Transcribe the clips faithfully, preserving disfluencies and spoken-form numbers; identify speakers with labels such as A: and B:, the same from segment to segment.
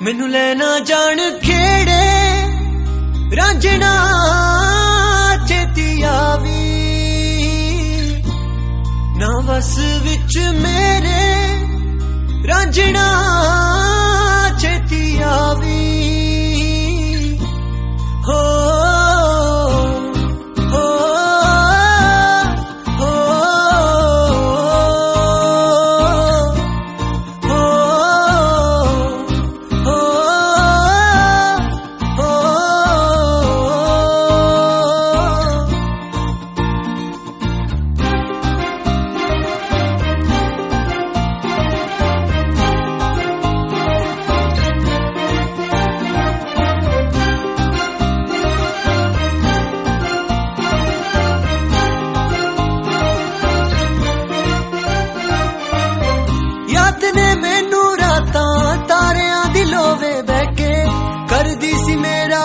A: मैनू लेना जान खेड़े रांझना चेती आवी ना बस विच मेरे रांझना चेती आवी हो ने मैनू रातां तारियां दी लोवे बैके कर दी सी मेरा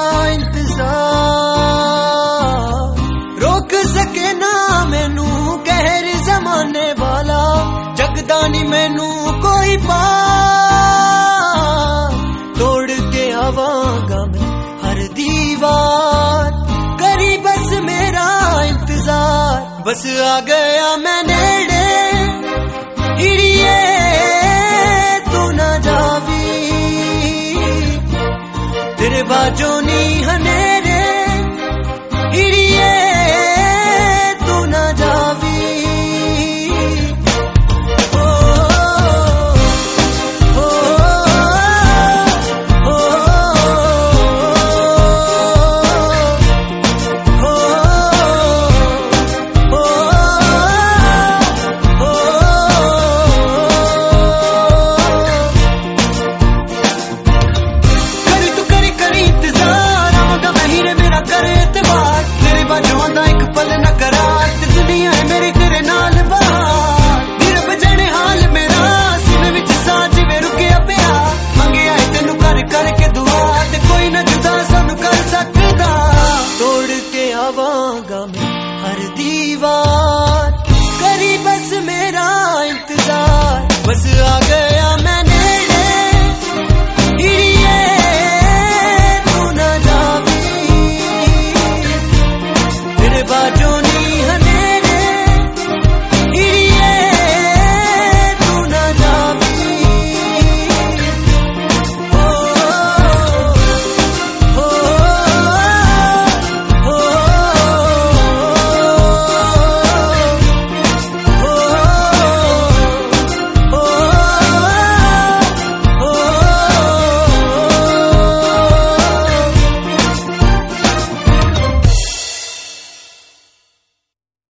A: इंतजार रोक सके ना मैनू कहर जमाने वाला जगदा नी मैनू कोई पार तोड़ के आवांगा मैं हर दीवार करी बस मेरा इंतजार बस आ गया मैं नेड़े हिड़िए तेरे बाजो नी हनेरे हिड़िए तू ना जावी ओ, ओ, ओ, आवांगा मैं हर दीवार करी बस मेरा इंतजार बस आ गया मैं